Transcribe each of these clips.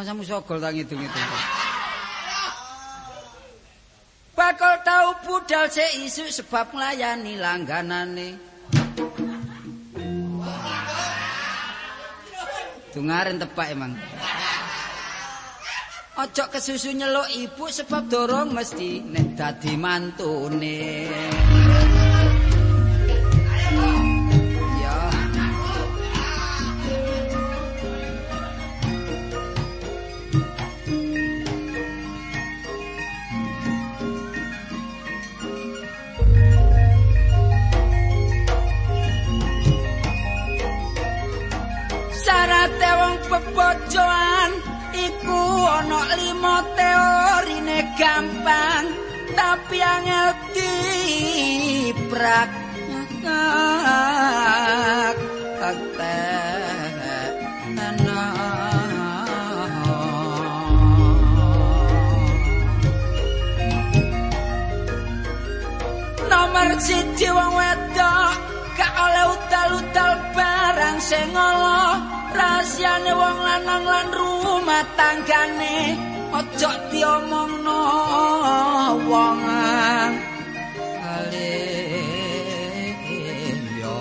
Samu sogol tak ngidung-ngidung. Bakal tau budal sik isuk sebab nglayani langganane. Dungaren tepak emang. Ojo kesusu nyeluk ibu sebab dorong mesti nek dadi mantune. Sarate wong pebojoan iku ana 5 teorine gampang tapi angel diprak Nomor 1 wong wedok gak oleh utal-utal barang sing ala rahasiane wong lanang lan rumah tanggane ojo diomongno wong liya.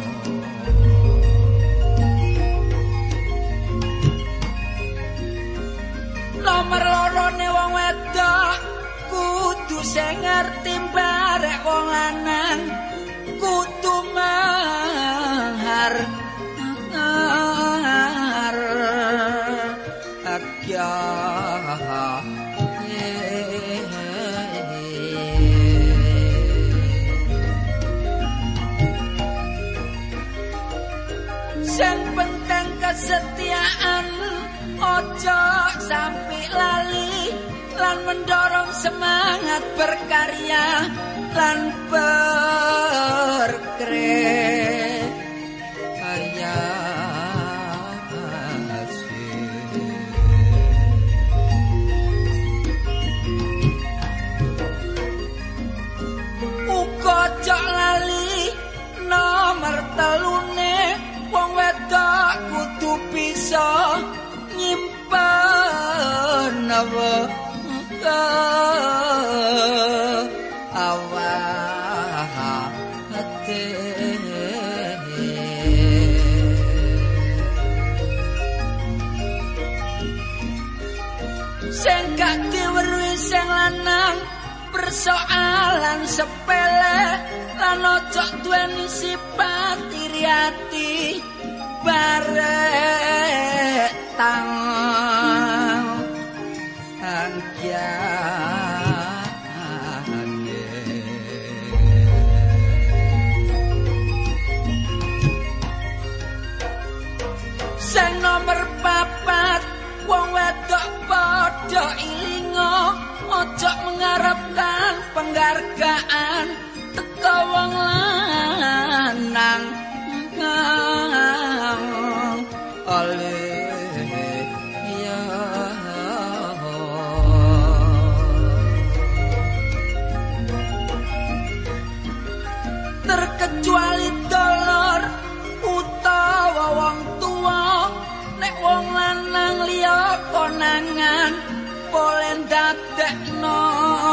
Nomor 2 wong wedok kudu sing ngerti barek wong lanang kudu mahar sing penting kesetiaan ojo sampai lali lan mendorong semangat berkarya lan berkarya. Ojo lali nomor 3 wong wedok kudu bisa nyimpen awake sing gak diweruhi sing lanang persoalan sepele lan ojo duweni sifat iri ati barek tanggyane. Sing nomor 4 wong wedok padha ilinga ojo mengharapkan penghargaan teko wong lanang oleh ya terkecuali dolor utawa wong tua nek wong lanang liya konangan boleh dadekno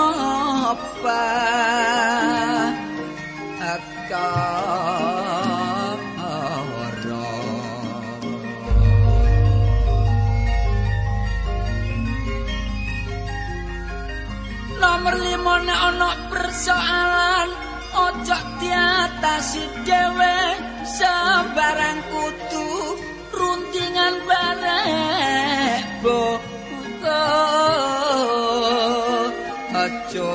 Nomor 5 nek ana persoalan ojo diatasi dhewe sembarang kudu runtingan barek boko aja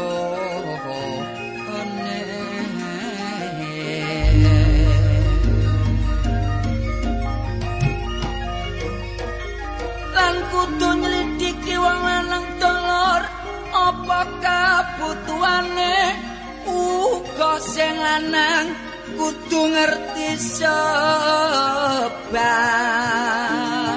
lan kudu nyelidiki wong lanang dolor apa kabutuhane uga sing lanang kudu ngerti sebab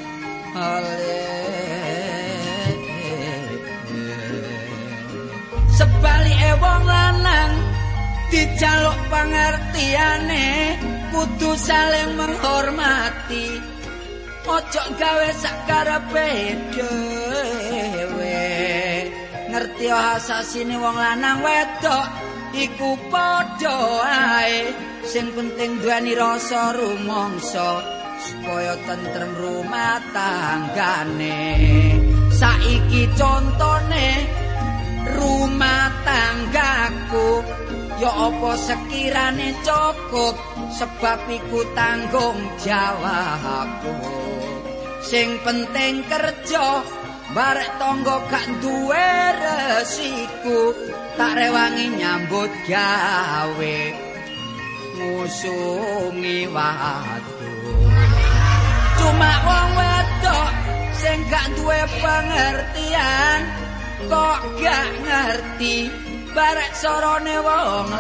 sebalike wong lanang dijaluk pangertiane kudu saling menghormati ojo gawe sakarepe dhewe. Ngerti asasine wong lanang wedok iku padha ae, sing penting duweni rasa rumangsa supaya tentrem rumah tanggane. Saiki contone rumah tanggaku ya apa sekirane cukup, sebab iku tanggung jawabku. Sing penting kerja barek tangga gak duwe resiku, tak rewangi nyambut gawe ngusungi watu. Cuma wong wedok sing gak duwe pengertian, kok gak ngerti barek sorone wong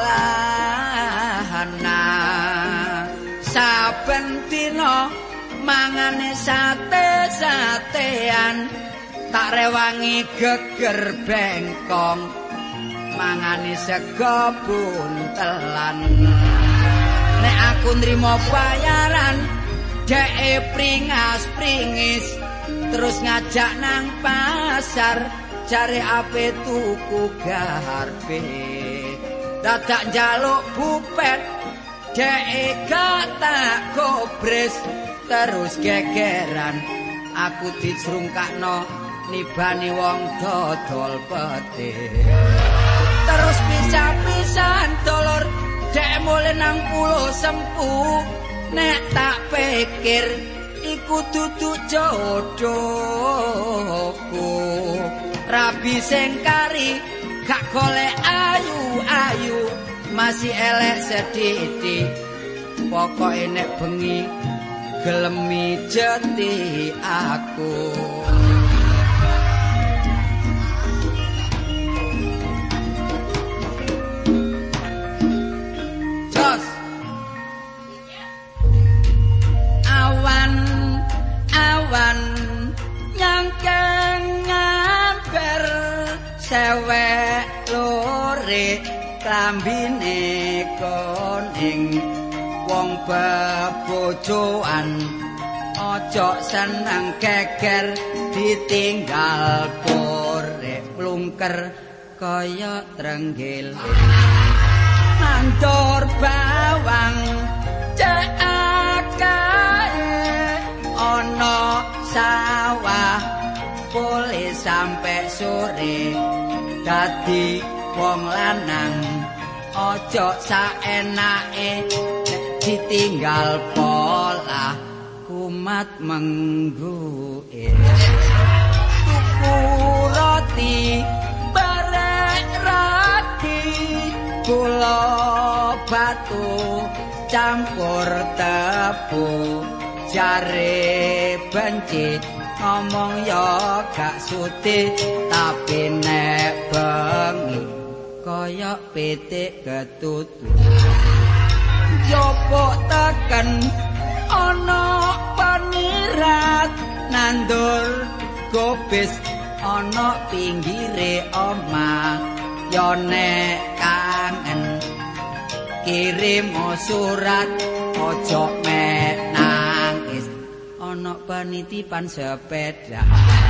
lanang. Saben dina mangane sate-satean, tak rewangi geger bengkong mangane sego buntelan. Nek aku nrimo bayaran dheke pringas-pringis, terus ngajak nang pasar cari ape tuku garpe. Dadak njaluk bupet dheke gak tak gobres, terus gegeran aku dicrungkakno nibani wong dodol petir. Terus pisah-pisahan dolor dek mulai nang pulau Sempu. Nek tak pikir iku dudu jodohku. Rabi sing kari gak golek ayu-ayu, masih elek sedidik. Pokoke nek bengi gelemi jeti aku. Jos awan nyangkeng ngamper sewek lore klambine koning. Wong bebojoan ojo seneng geger ditinggal korek plungker kaya trenggil. Mandor bawang cek akae ana sawah boleh sampai sore. Dadi wong lanang ojo saenake ditinggal pola kumat mengguin. Tuku roti barek rati, gula batu campur tebu. Jare benci ngomong ya gak sudi, tapi nek bengi koyok pitik ketutu. Jopo teken ana panirat nandur gobis ana pinggire omah. Yo nek kangen kirim surat ojo mek nangis, ana penitipan sepeda.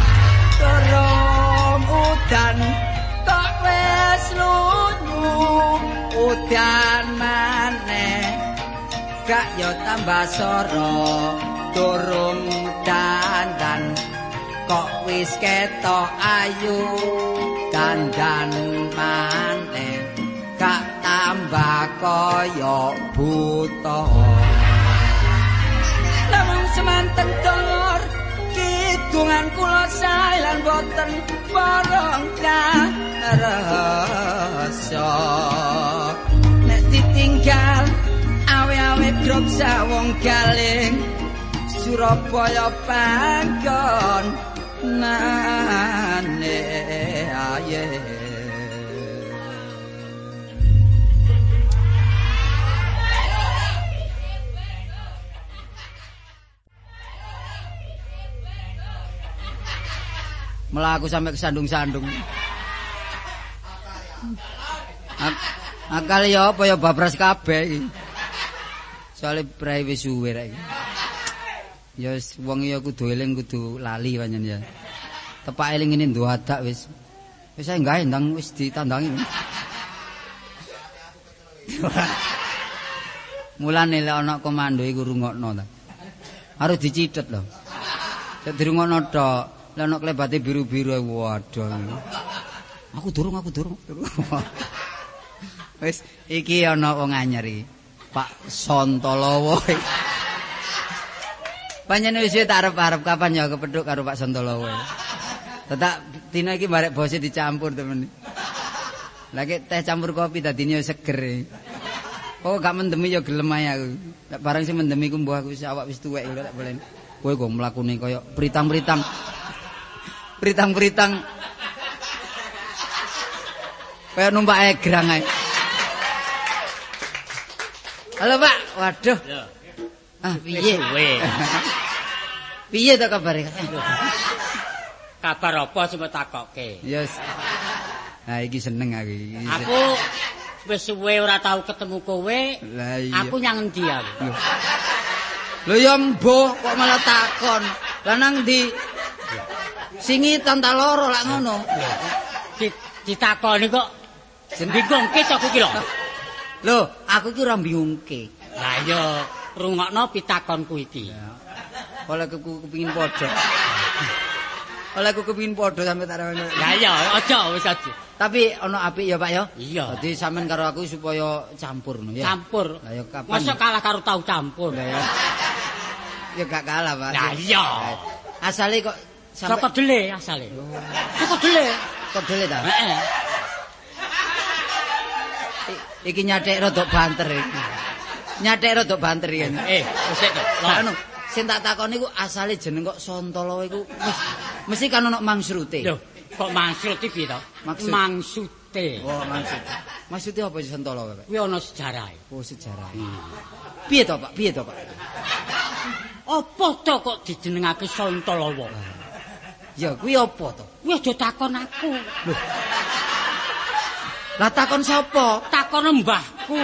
Turun udan kok wis lunyu, udan maneh gak yo tambah soro. Durung dandan kok wis ketok ayu, dandan maneh gak tambah kaya buta. Namung semanten dolor kidungan kula sae lan boten bareng karasa. Nek ditinggal awe-awe grop sawong galing, Surabaya panggon nane aye. Melaku sampai kesandung-sandung. Akal ya apa ya babras kabeh iki. Soale brai wis suwe rek. Ya wis wong ya kudu eling kudu lali pancen ya. Tepak eling ngene nduadak wis. Wis ae gawe ndang wis ditandangi. Mulane lek ana komando iku rungokno ta. Harus dicithet lho. Sek dirungokno tok, lek ana klebate biru-biru waduh. Aku durung. Wis iki ana wong anyar iki. Pak Sontolowo. Panjenengan wis tak arep-arep kapan ya kepethuk karo Pak Sontolowo. Tetak dina iki barek bose dicampur temen. Lagi teh campur kopi dadine yo seger. Oh gak mendemi ya gelem ae aku. Nek barang sing mendemi ku mbah aku wis awak wis tuwek lho tak boleh. Kowe kok mlakune kaya pritang-pritang. Pritang-pritang. Kaya numpak egrang ae. Halo Pak, waduh. Ya. Ah piye? Weh. Piye ta kabare? Kabar apa sing takokke? Yes. Nah iki seneng aku iki. Aku wis suwe ora tau ketemu kowe. Lah iya. Aku nyang endi aku? Lho ya mbuh kok malah takon. Lah nang ndi? Singitan ta loro lak ngono. Ditakoni kok bingungke to aku ki lho. Lho, aku ki ora bingungke. Lah iya, rungokno pitakonku iki. Oleh aku kepengin padha. Oleh aku kepengin padha sampe tak rawane. Lah iya, aja wis aja. Tapi ana apik ya, Pak ya? Iya. Dadi sampean karo aku supaya campur no ya. Campur. Lah ya kapan? Masa kalah karo tau campur. Lah ya. Ya gak kalah, Pak. Lah iya. Asale kok Saka dele asale. Saka dele. kok dele ta? Heeh. Iki nyathek rada banter iki. Nyathek rada banter iki. Wis to. Lah anu, sing tak takoni iku asale jeneng kok Sontolowo iku mesti kan ono mangsrute. Lho, kok maksud iki piye to? Maksud. Mangsude. Oh, maksud. Maksudnya apa sih Sontolowo, Pak? Kuwi ana sejarahe. Oh, sejarah. Piye to, Pak? Piye to, Pak? Apa to kok dijenengake Sontolowo? Ya, kuwi apa to? Kuwi aja takon aku. Lah takon sapa? Takon mbahku.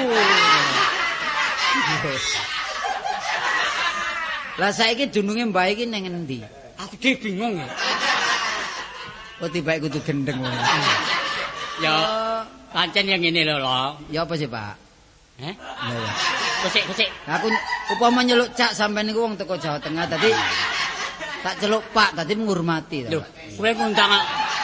Lah saiki dununge mbah iki ning endi? Aku dhewe bingung ya. Oh, tibake kudu gendeng wong. Ya, pancen yang ngene lho. Ya apa sih, Pak? Heh? Lah ya. Kesik. Aku upama nyeluk Cak sampean niku wong teko Jawa Tengah tadi tak celuk Pak tadi menghormati Lho, kowe ngundang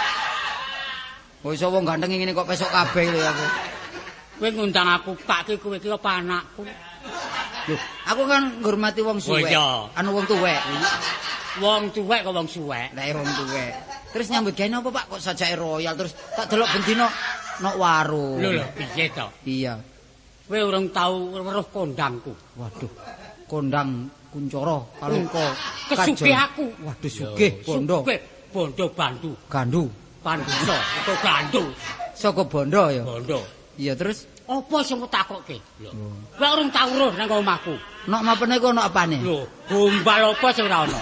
Oh iso wong ganteng ngene kok pesok kabeh lho aku. kowe ngundang aku Pak ki kowe ki apa anakku? Lho, aku kan ngurmati wong suwek. Oh, iya. Anu wong tuwek. Wong tuwek kok wong suwek. Lah wong tuwek. Terus nyambut gawe napa Pak kok sajake royal terus tak delok bendino nok warung. Lho, piye to? Iya. Kowe urung tau weruh kondangku. Waduh. Kondang Kuncoro Kalungko Kesugih aku. Waduh sugih bondo. Sugih bondo bandu. Gandu. Panduso atau gandu. Saka bondo ya. Bondo. Iya terus Apa sing takokke? Lho. Kowe urung tau weruh nang omahku. nok mapene iku nok apane? Lho, gombal apa sing ora ono?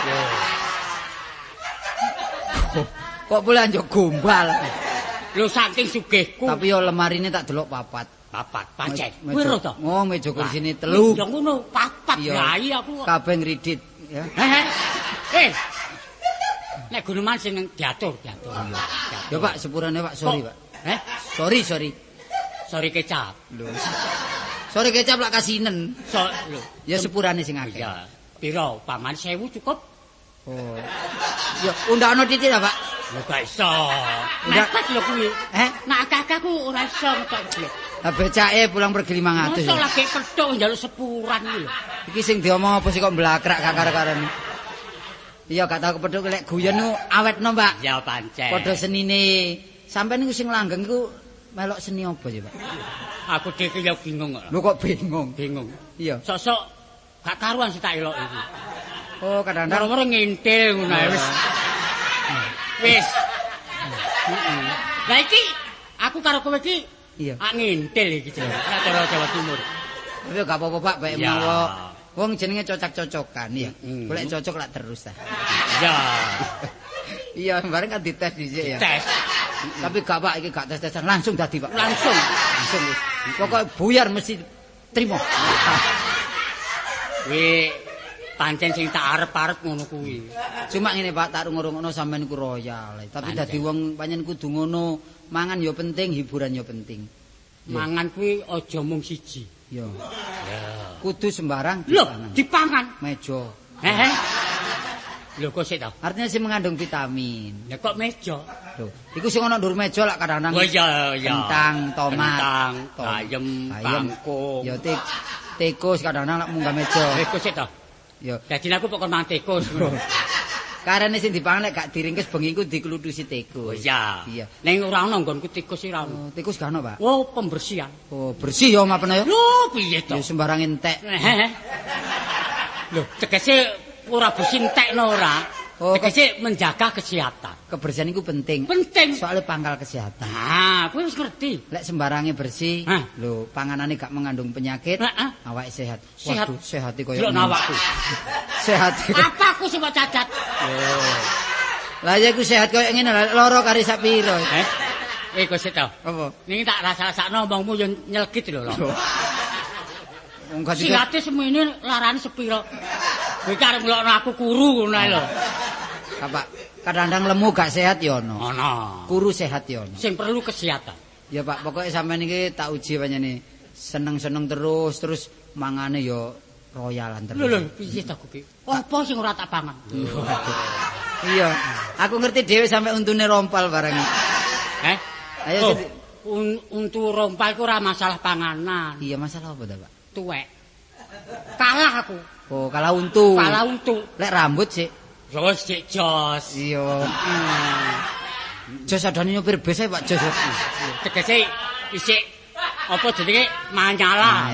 Kok boleh anjuk gombal. Lho saking sugihku. Tapi yo lemarine tak delok papat. Papat, pancen. Meja- Kowe ro to? Oh, meja kursine telu. Ya ngono, papat. Iya. Lah iya aku. Kabeh ngridit ya. Nek guneman sing diatur. Ya Pak, sepurane Pak, sorry Pak. Sorry. Sorry kecap. Lho. Sorry kecap lak kasinen. Lho. Ya sepurane sing akeh. Iya. Piro? Paman 1000 cukup? Oh. Ya undakno titik ta, Pak? Lho gak iso. Ndak- Nekat lho kuwi. Nak akeh-akeh ku ora iso kok. Lah becake pulang pergi 500. Mosok Ya. lagi kethuk njaluk sepuran iki lho. Iki sing diomong apa sih kok mblakrak kakar-karan. Iya gak tau kepethuk lek guyon ku awetno, Pak. Ya pancen. Padha senine. Sampeyan niku sing langgeng iku melok seni apa sih, Pak? Aku dhewe ya bingung kok. Lho kok bingung. Bingung. Iya. Sosok gak karuan sih tak elok iki. Oh, kadang-kadang Moro-moro ngintil ngono ae wis. Wis. Lah iki aku karo kowe iki iya. ngintil iki jenenge. Nek cara Jawa Timur. Tapi gak apa-apa Pak, baik Ya. mawa. Wong jenenge cocok-cocokan ya. Golek cocok lak terus ta. Ya. Iya, bareng kan dites dhisik ya. Tes. Tapi gak Pak, iki gak tes-tesan, langsung dadi Pak. Langsung. Langsung wis. Pokoke buyar mesti trimo. Kuwi pancen sing tak arep-arep ngono kuwi. Cuma ngene Pak, tak rungokno sampean ku royal. Tapi dadi wong pancen kudu ngono, mangan ya penting, hiburan ya penting. Mangan kuwi aja mung siji. Ya. Kudu sembarang dipangan. Dipangan. Meja. Heeh. Lho kok sik to? Artinya sing mengandung vitamin. Ya kok meja? Lho, iku sing ana ndur meja lak kadang-kadang. Oh iya. Kentang, tomat, bayem, bangkung. Ya tikus kadang-kadang lak munggah meja. Tikus sik to? Ya. Dadi aku kok mangan tikus. Karene sing dipangan lek gak diringkes bengi iku diklutusi tikus. Oh iya. Iya. Ning ora ono nggonku tikus ora ono. Tikus gak ono, Pak. Oh, pembersihan. Oh, bersih ya omapene ya. Lho, piye to? Ya sembarang entek. Lho, tegese ora bersih entekno ora. Oh, tegese menjaga kesehatan. Kebersihan itu penting. Penting. Soalnya pangkal kesehatan. Ah, kowe wis ngerti. Lek sembarangnya bersih, lho panganane gak mengandung penyakit, awake sehat. Waduh, sehat koyo ngono. Awakku. Sehat. Apa aku sing cacat? Lah ya ku sehat koyo ngene loro kari sak piro. Kok sik to? Apa? Ning tak rasa-rasakno omongmu yo nyelgit lho. Wong gak silate semene larane sepiro. Kowe arep nglokno aku kuru ngono ae lho. Bapak, kadang-kadang lemu gak sehat ya ono. Ono. Kuru sehat ya ono. Sing perlu kesehatan. Ya Pak, pokoknya sampean iki tak uji panjenengan seneng-seneng terus mangane ya royalan terus. Lho, piye to kuwi? Apa sing ora tak pangan? Iya, aku ngerti dhewe sampe untune rompal barang. Ayo untu rompal iku ora masalah panganan. Iya, masalah apa ta, Pak? Tuwek. Kalah aku. Oh, kalah untu. Kalah untu. Lek rambut sik. Jos sik jos. Iya. Jos adane nyopir bis Pak Jos. Tegese isik apa jenenge manyala.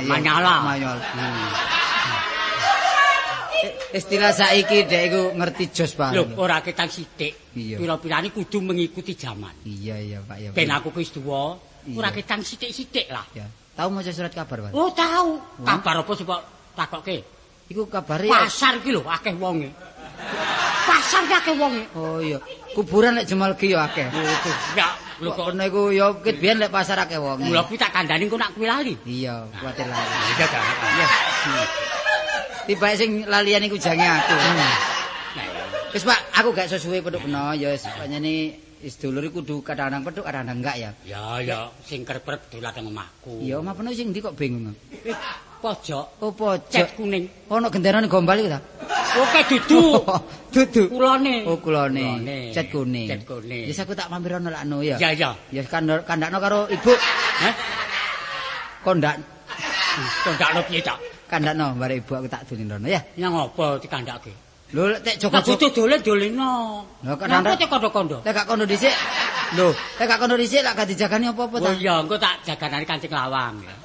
Istilah saiki dek iku ngerti jos Pak. Lho, ora ketang sithik. Pira-pirane kudu mengikuti zaman. Iya Pak ya. Ben aku wis tuwa, ora ketang sithik-sithik lah. Ya. Tahu maca surat kabar, Pak? Oh, tahu. Kabar apa sih, Pak? Takokke. Iku kabare pasar iki lho akeh wonge. Pasar ki akeh wonge. Oh iya. Kuburan lek Jemal ki ya akeh. Ya, lho kok ono iku ya kit biyen lek pasar akeh wonge. Mula kuwi tak kandhani kok nak kuwi lali. Iya, kuwatir lali. Iya ta. Iya. Tiba sing lalian iku jange aku. Wis Pak, aku gak sesuwe peduk beno ya wis panjene sedulur iku kudu kadang-kadang peduk kadang-kadang enggak ya. Ya, sing kerep dolan nang omahku. Iya, omah peno sing ndi kok bingung. Pojok. Oh, pojok. Cet kuning. Ono genderane gombal iku ta? Oke, dudu. Dudu. Kulone. Oh, kulone. Cet kuning. Cet kuning. Wis aku tak mampir ono lakno ya. Iya. Ya kandakno karo ibu. Kondakno piye ta? Kandakno bare ibu aku tak dolen rono ya. Yang apa dikandake? Lho lek tek jogo-jogo doleno. Lho kadang-kadang tek kondo-kondo. Lek gak kondo dhisik. Lho, lek gak kondo dhisik lek gak dijagani apa-apa ta? Oh iya, engko tak jaganane Kancing Lawang ya.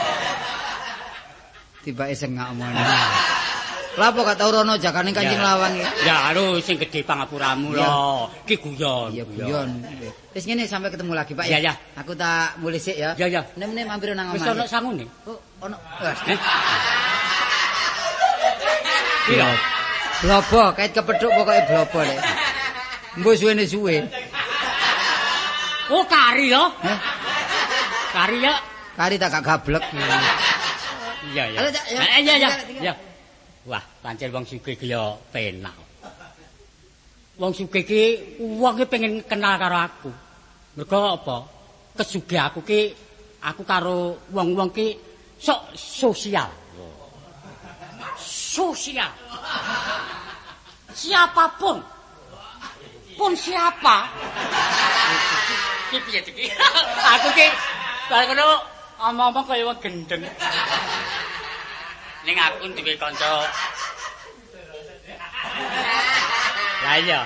Tiba sengak omone. Lah apa gak tau rono jagane Kancing Lawang iki? Ya, anu sing gedhe pangapuramu lho. Ki guyon. Iya, guyon. Wis ngene sampai ketemu lagi, Pak ya. Iya. Aku tak mulih sik ya. Iya. Nek mampir nang omah. Wis ono sangune? Oh, ono. Iya. Blobo, kait kepethuk pokoke blobo lek. Mbok suwe. Oh, kari yo. Kari ya. Kari tak gak gablek. Iya. Iya. Wah, pancen wong sugih ki yo penak. Wong sugih ki wonge pengen kenal karo aku. Mergo apa? Kesugih aku karo wong-wong ki sok sosial. Sosial. Siapapun. Pun siapa? Ki piye iki? Aku ki bareng ngono omong-omong kaya wong gendeng. Ning aku duwe kanca. Lah iya.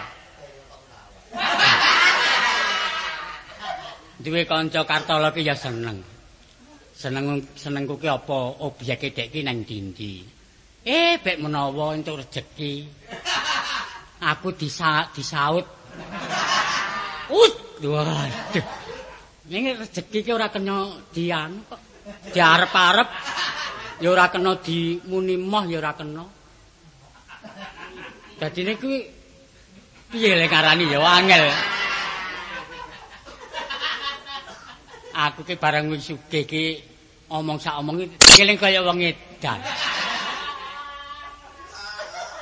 Duwe kanca Kartolo ki ya seneng. Senengku ki apa obyeke dek ki nang ndi. Bek menawa entuk rejeki. Aku disaut. Waduh. Ning rejeki ki ora kena dian kok. Diarep-arep ya ora kena dimuni moh ya ora kena. Dadine kuwi piye lek ngarani ya angel. Aku ki bareng wis sugih ki omong sak omong eling kaya wong edan.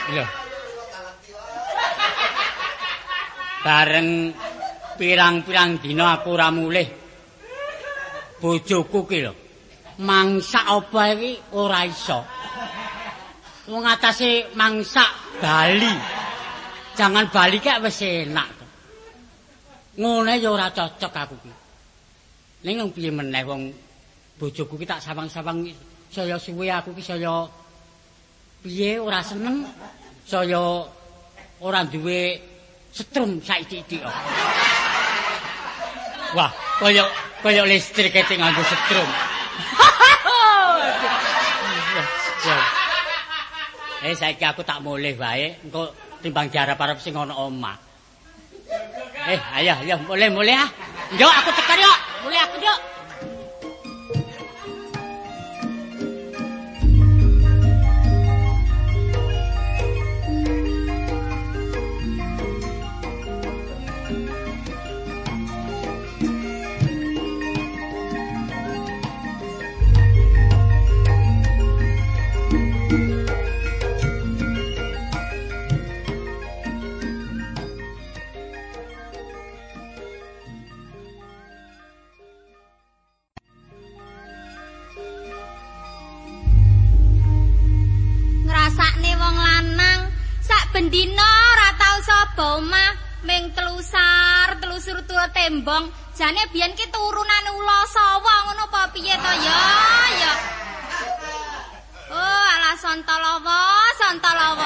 Lho. Bareng pirang-pirang dina aku ora mulih. Bojoku ki lho. Mangsak apa iki ora iso. Wong atase mangsak Bali. Jangan Bali kek wis enak. Ngene ya ora cocok aku ki. Ning wong piye meneh wong bojoku ki tak sawang-sawang saya suwe aku ki saya piye ora seneng. Saya ora duwe setrum saiki-iki kok. Wah, kaya listrik kete nganggo setrum. Saiki aku tak mulih wae, engko timbang diarep-arep sing ana omah. Ayo, mulih ah. Yo aku tekan yo. Mulih aku yo. Bendina ora tau sapa omah ming telusur tua tembong jane biyen ki turunan ula sawa ngono apa piye to ya. Oh ala Santalawa.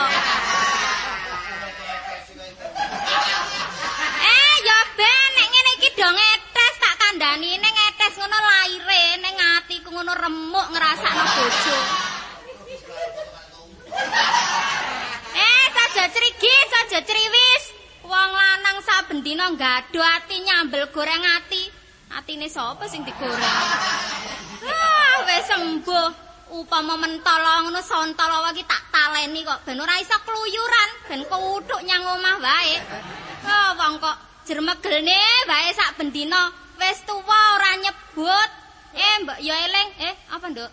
Ya ben nek ngene iki do ngetes tak kandhani ning ngetes ngono laire ning atiku ngono remuk ngrasakno bojo. Saja criwis. Wong lanang saben dina nggadho ati nyambel goreng ati. Atine sapa sing digoreng? Wis sembuh. Upama mentala ngono Santalawa ki tak taleni kok ben ora iso kluyuran, ben kuthuk nyang omah wae. Wong kok jermegelne wae sak bendina wis tuwa ora nyebut. Mbok ya eling. Apa, Nduk?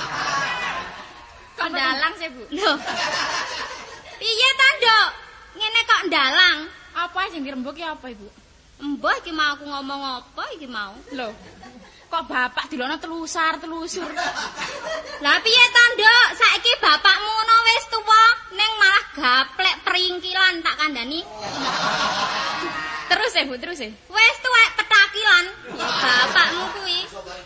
Kok ndalang sih, Bu? Lho. Piye ta, Nduk? Ngene kok ndalang. Apa sing dirembuk ki apa, Ibu? Mbah iki mau aku ngomong apa iki mau? Lho. Kok bapak dilono telusur. Lah piye ta, Nduk? Saiki bapakmu ngono wis tuwa, ning malah gaplek peringkilan tak kandhani. Terus Bu, terus. Wis tuwek petakilan. Bapakmu kuwi.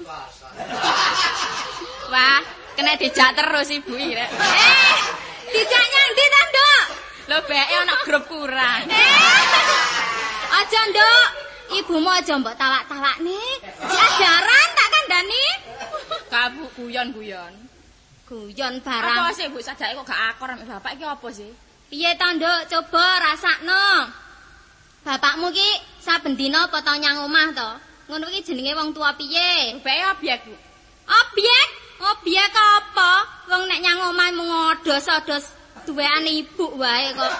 Wah, kena dijak terus Ibu iki rek. Dijak nyang ndi ta, Nduk? Lho beke ana grup kurang. Aja, Nduk. Ibumu aja mbok tawak-tawakne. Ajaran tak kandhani. Kamu guyon. Guyon barang. Apa sih, Bu? Sadake kok gak akor ambek bapak iki apa sih? Piye ta, Nduk? Coba rasakno. Bapakmu ki saben dina apa tau nyang omah to? Ngono iki jenenge wong tua piye? Beke obyek, Bu. Obyek? Obyek apa? Wong nek nyang omah mung ngodos-odos duweane ibu wae kok.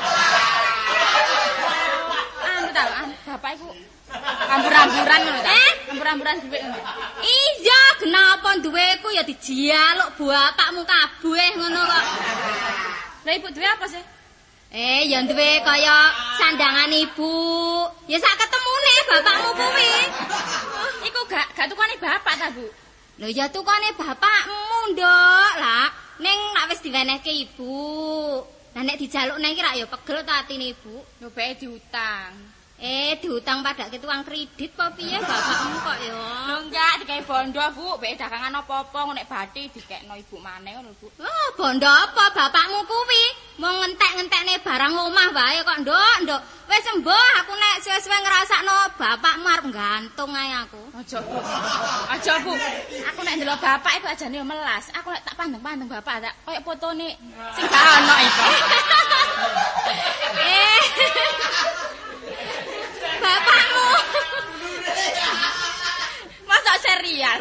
Bapak iku ambur-amburan ngono ta? Ambur-amburan dhuwit ngono. Iya, kenapa duweku ya dijaluk bapakmu kabeh ngono kok. Lah ibu duwe apa sih? Ya duwe kaya sandangan ibu. Ya sak ketemune bapakmu kuwi. Iku gak tukane bapak ta, Bu? Lho ya tukane bapakmu, Nduk. Lah, ning nek wis diwenehke ibu. Lah nek dijaluk nang iki rak ya pegel ta atine ibu. Lho beke diutang. Diutang padake tukang kredit apa piye bapakmu kok ya? Lho enggak dikai bondo, Bu. Beke dagangan apa-apa nek bathi dikekno ibu maneh ngono, Bu. Oh, bondo apa bapakmu kuwi? Mau ngentek-ngentekne barang omah wae kok, Nduk. Wis sembuh aku nek suwe-suwe ngrasakno bapakmu arep gantung ae aku. Aja, Bu. Aku nek ndelok bapak iku ajane yo melas. Aku nek tak pandeng-pandeng bapak tak koyo fotone sing gak ono iku. Bapakmu. Masa serial.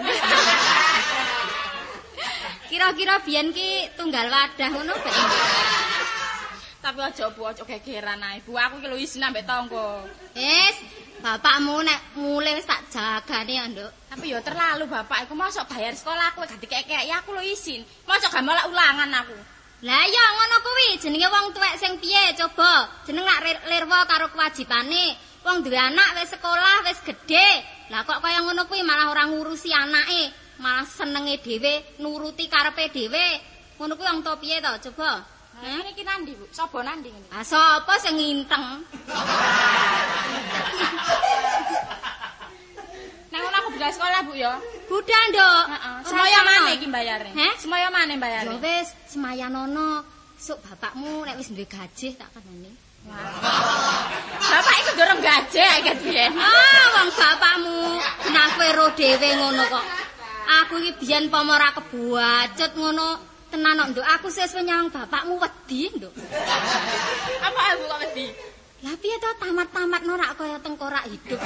Kira-kira biyen ki tunggal wadah ngono bae. Tapi aja Bu, aja gegeran ae. Bu, aku ki lho isin ambek tangga. Bapakmu nek mulih wis tak jagane ya, Nduk. Tapi ya terlalu bapak iku mosok bayar sekolah aku gak dikek-kek. Ya aku lho isin. Mosok gak malah ulangan aku. Lah ya ngono kuwi jenenge wong tuwek sing piye coba. Jeneng lak lirwa karo kewajibane. Wong duwe anak wis sekolah, wis gedhe. Lah kok kaya ngono kuwi malah ora ngurusi anake, malah senenge dhewe, nuruti karepe dhewe. Ngono kuwi wong to piye to coba? Nah, iki nandi, Bu? Sapa nandi ngene? Ah sapa sing nginteng? Nek ngono aku budal sekolah, Bu ya. Budal, Nduk. Heeh. Semaya maneh iki mbayare? Semaya maneh mbayare? Ya wis, semayanono. Sok bapakmu nek wis duwe gaji tak kandhani. Bapak iku durung gaji ket biyen. Ah, wong bapakmu nak kowe ro dhewe ngono kok. Aku iki biyen pomo ora kebuacut ngono. Tenan kok, Nduk. Aku sesuk nyawang bapakmu wedi, Nduk. Apa Bu kok wedi? Lah piye to tamat-tamatno rak kaya tengkorak hidup.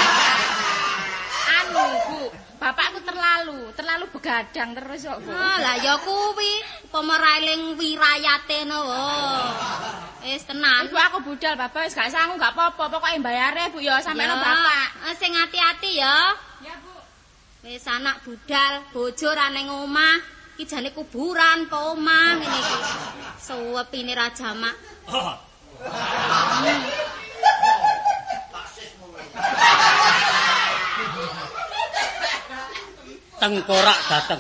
Anu, Bu, bapakku terlalu begadang terus kok, Bu. Ah, lah ya kuwi, upama ra eling wirayate no. Wis tenan. Ibu aku budal, Bapak wis gak sanggup gak apa-apa, pokoke mbayare Bu ya sampeyan Bapak. Sing ati-ati ya. Ya, Bu. Wis anak budal, bojo ra ning omah, iki jane kuburan apa omah ngene iki. Suwepine ra jamak. Tengkorak dateng.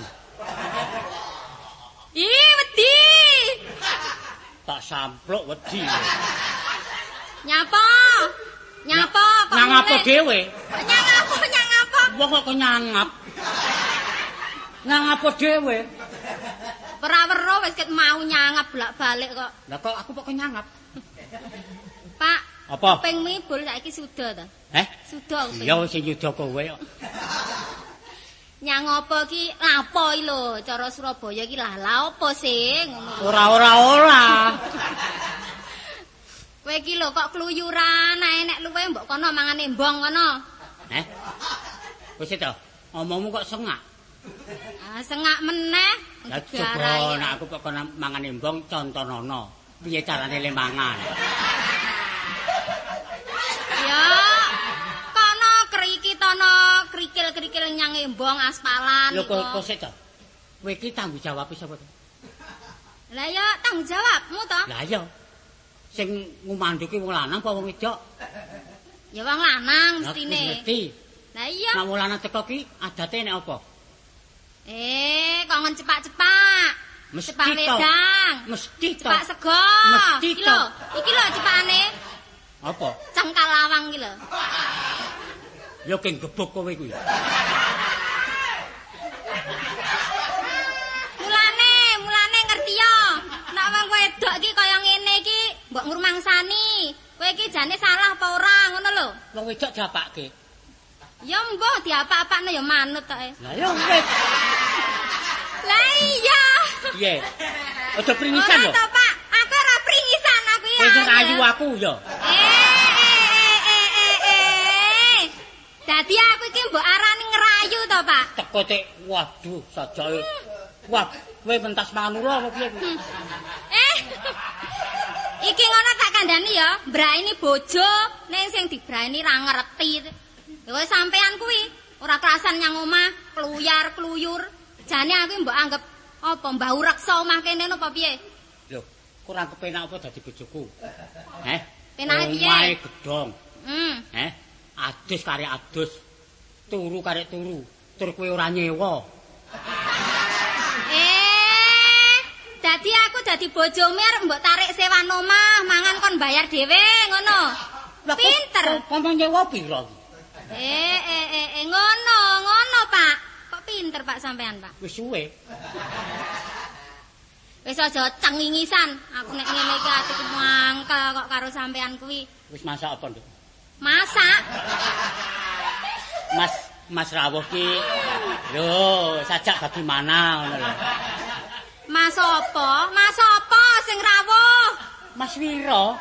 Ih, wedi. Tak sampluk wedi. Nyapa? Nyapa kok Nyangap dhewe. Nyangap. Wong kok nyangap. Nyangap dhewe. Ora weruh wis ket mau nyangap bolak-balik kok. Lah kok aku kok nyangap. Pak, apa? Kuping mibul saiki suda ta? Suda kuping. Ya sing nyuda kowe kok. Nyang apa ki lapo iki lho, cara Surabaya iki lah apa sih ngono. Ora. Kowe iki lho kok kluyuran, nek luwe mbok kono mangan embong kono. Wis to, omongmu kok sengak. Ah, sengak meneh. Lah coba nek aku kok kono mangan embong contonono. Piye carane le mangan? Ya, kono kriki tono krikil-krikil nyang embong aspalan lho kok sik to. Kowe iki tanggung jawab sapa to? Lah ya tanggung jawabmu to. Lah ya. Sing ngumanduki wong lanang apa wong wedok? Ya wong lanang mestine. Ngerti. Lah iya. Nek wong lanang teko ki adate nek apa? Kongen cepak-cepak. Cepak wedang. Mesti to. Cepak sego. Mesti to. Iki lho cepakane. Apa? Cengkal lawang iki lho. Ya keng gebuk kowe kuwi. Mulane ngerti ya. Nek wong wedok iki kaya ngene iki mbok ngrumangsani. Kowe iki jane salah apa ora ngono lho. Wong wedok diapake. Ya mbah diapak-apakne ya manut tok. Lah ya wis. Lah iya. Piye? Aja pringisan lho. Ora to, Pak. Aku ora pringisan aku ya. Wis ayu aku ya. Dadi aku iki mbok arani ngerayu to, Pak. Teko cek, waduh, sajake. Wah, kowe mentas mangan ora apa piye kuwi? Iki ngono tak kandhani ya, mbraini bojo ning sing dibraini ra ngerti. Ya wis sampean kuwi ora kerasan nyang omah, kluyar-kluyur. Jane aku mbok anggap apa mbau reksa omah kene apa piye? Lho, kurang kepenak apa dadi bojoku? Penake piye? Omahe gedhong. Adus karek adus. Turu karek turu. Tur kowe ora nyewa. Dadi aku dadi bojomu arep mbok tarik sewan omah, mangan kon bayar dhewe ngono. Pinter. Kok nyewa pira iki? Ngono, Pak. Kok pinter Pak sampean, Pak? Wis suwe. Wis aja cengingisan. Aku nek ngene iki atiku mangkel kok karo sampean kuwi. Wis masak apa, Nduk? Masak. Mas rawuh ki. Lho, sajak bagaimana ngono lho. Mas apa? Mas apa sing rawuh? Mas Wiro.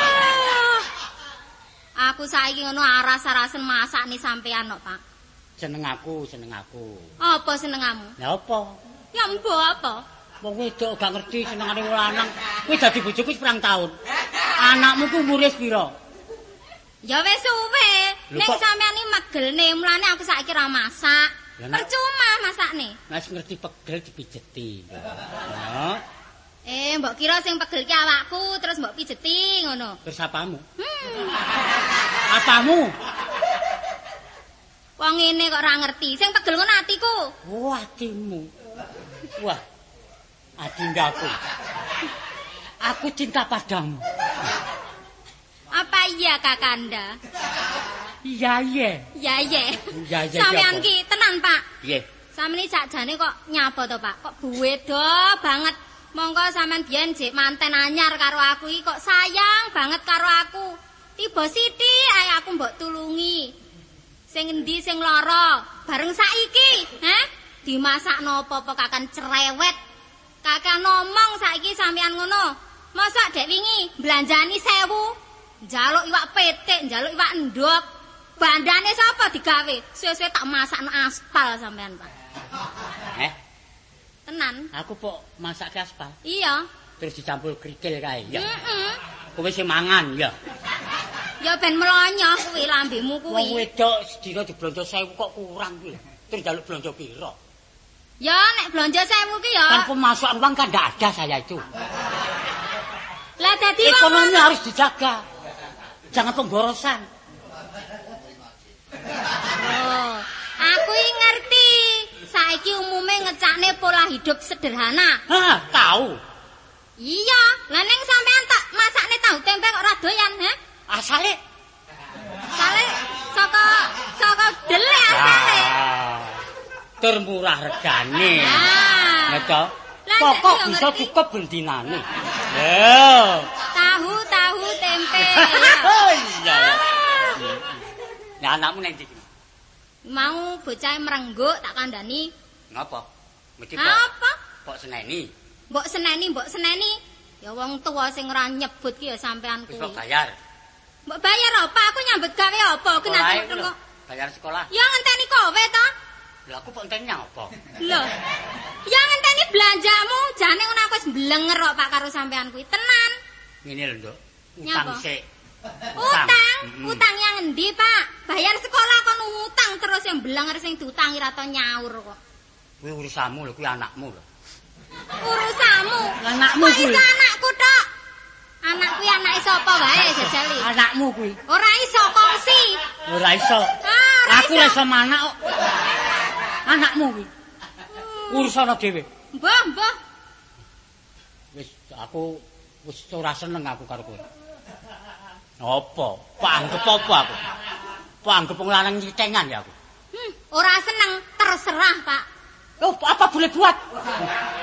Aku saiki ngono aras-arasen masak nih sampean kok, Pak. Seneng aku. Apa senengamu? Lah apa? Ya mbok apa? Wong wedok gak ngerti senengane wong lanang. Kowe dadi bojoku wis pirang taun. Anakmu ku umure pira? Ya wis suwe. Nek sampean iki megelne, mulane aku saiki ra masak. Percuma masakne. Wis ngerti pegel dipijeti. Ya. Mbok kira sing pegel ki awakku terus mbok pijeti ngono. Terus apamu? Apamu? Wong ngene kok ora ngerti. Sing pegel ngono atiku. Oh, atimu. Wah. Adindaku. Aku cinta padamu. Apa iya Kakanda? Iya. Iya. Iya. Sampeyan ki tenan, Pak. Nggih. Sampeyan sakjane kok nyapa to, Pak? Kok buwedo banget. Monggo sampean biyen jek manten anyar karo aku iki kok sayang banget karo aku. Tiba sithik ae aku mbok tulungi. Sing endi sing lara? Bareng saiki, dimasak napa apa kakan cerewet. Kakak ngomong saiki sampean ngono. Masa dek wingi belanjani 1000, njaluk iwak petik, njaluk iwak endhog. Bandane sapa digawe? Suwe-suwe tak masakno aspal sampean, Pak. Tenan. Aku kok masak ke aspal? Iya. Terus dicampur krikil kae, ya. Kowe sing mangan, ya. Ya ben melonyoh kuwi lambemu kuwi. Wong wedok sedina diblonjo 1000 kok kurang kuwi. Terus njaluk blonjo pira? Ya nek blonjo 1000 ki ya. Kan pemasukan uang kan enggak ada saya itu. Lah dadi ekonomi harus dijaga. Jangan penggorosan. Oh, aku ngerti. Saiki umume ngecakne pola hidup sederhana. Tahu. Iya, lah ning sampean tak masakne tahu tempe kok ora doyan, Asale saka dele asale. Termurah regane. Ngeto. Lah Pokok bisa cukup bendinane. Yo. Tahu tempe. Iya. Nah, anakmu ning ndi? Mau bocah merengguk tak kandhani. Ngapa? Mesti Apa? Kok seneni? Mbok seneni. Ya wong tuwa sing ora nyebut ki ya sampean kuwi. Wis bayar. Mbok bayar apa? Aku nyambut gawe apa? Kenapa kok bayar sekolah? Ya ngenteni kowe to. Lha aku kok enteni apa? Lho. Ya ngenteni belanjamu, jane ngono aku wis mblenger kok Pak karo sampean kuwi. Tenan. Ngene lho, Nduk. Utang sik. Utang yang endi, Pak? Bayar sekolah kon utang terus yang blenger sing diutangi ra to nyaur kok. Kuwi urusanmu lho, kuwi anakmu lho. Urusanmu. Anakmu kuwi. Iso anakku tok. Anak kuwi anake sapa wae jajali. Anakmu kuwi. Ora iso kongsi. Ora iso. Aku ora iso manak kok. Anakmu kuwi. Urusana dhewe. Mbah. Wis aku wis ora seneng aku karo kowe. Apa? Panggep apa aku? Panggep wong lanang nyitengan ya aku. Ora seneng, terserah, Pak. Oh, apa boleh buat?